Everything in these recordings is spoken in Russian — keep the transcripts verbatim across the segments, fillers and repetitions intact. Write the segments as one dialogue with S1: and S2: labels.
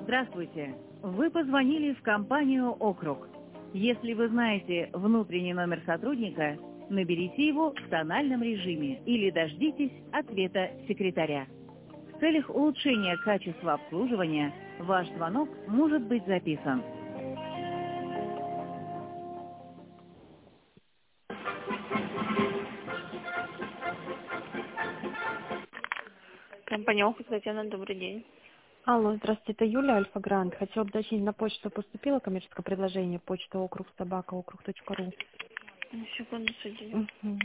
S1: Здравствуйте. Вы позвонили в компанию «Округ». Если вы знаете внутренний номер сотрудника, наберите его в тональном режиме или дождитесь ответа секретаря. В целях улучшения качества обслуживания ваш звонок может быть записан.
S2: Компания «Округ», Татьяна, добрый день.
S3: Алло, здравствуйте, это Юля, Альфа Грант. Хотела бы уточнить, на почту поступило коммерческое предложение, почта округ собака округ точка ру.
S2: Секунду, судья.
S3: Угу.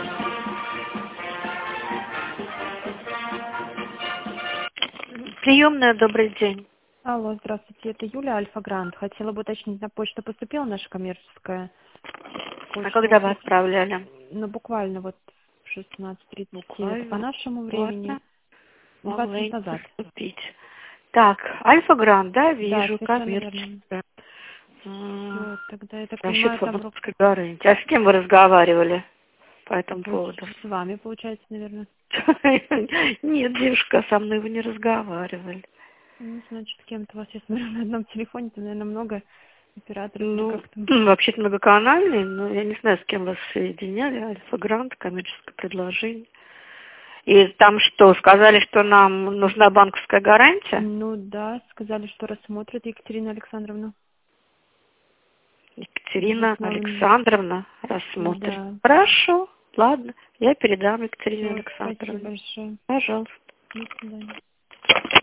S2: Приемная, добрый день.
S3: Алло, здравствуйте, это Юля, Альфа Грант. Хотела бы уточнить, на почту поступила наша коммерческая почта?
S2: А когда вы
S3: округ?
S2: отправляли?
S3: Ну, буквально вот в шестнадцать тридцать,
S2: Буквально.
S3: это по нашему времени,
S2: Ладно,
S3: двадцать минут
S2: могла
S3: назад.
S2: поступить. Так, Альфа Грант, да,
S3: Да,
S2: вижу,
S3: совершенно верно.
S2: коммерческая. М,
S3: Все, тогда я так
S2: Насчет
S3: понимаю, там
S2: Фабровской горы. А с кем вы разговаривали по этому поводу?
S3: с вами, получается, наверное.
S2: Нет, девушка, со мной вы не разговаривали.
S3: Ну, значит, с кем-то у вас, я смотрю, на одном телефоне, там, наверное, много операторов или
S2: Ну,
S3: как-то.
S2: вообще-то многоканальный, но я не знаю, с кем вас соединяли. Альфа Грант, коммерческое предложение. И там что, сказали, что нам нужна банковская гарантия?
S3: Ну да, сказали, что рассмотрят, Екатерина Александровна. В
S2: Екатерина
S3: основном,
S2: Александровна рассмотрит.
S3: да.
S2: Хорошо, ладно, я передам Екатерине
S3: Все, спасибо
S2: Александровне.
S3: большое.
S2: Пожалуйста.
S3: До свидания.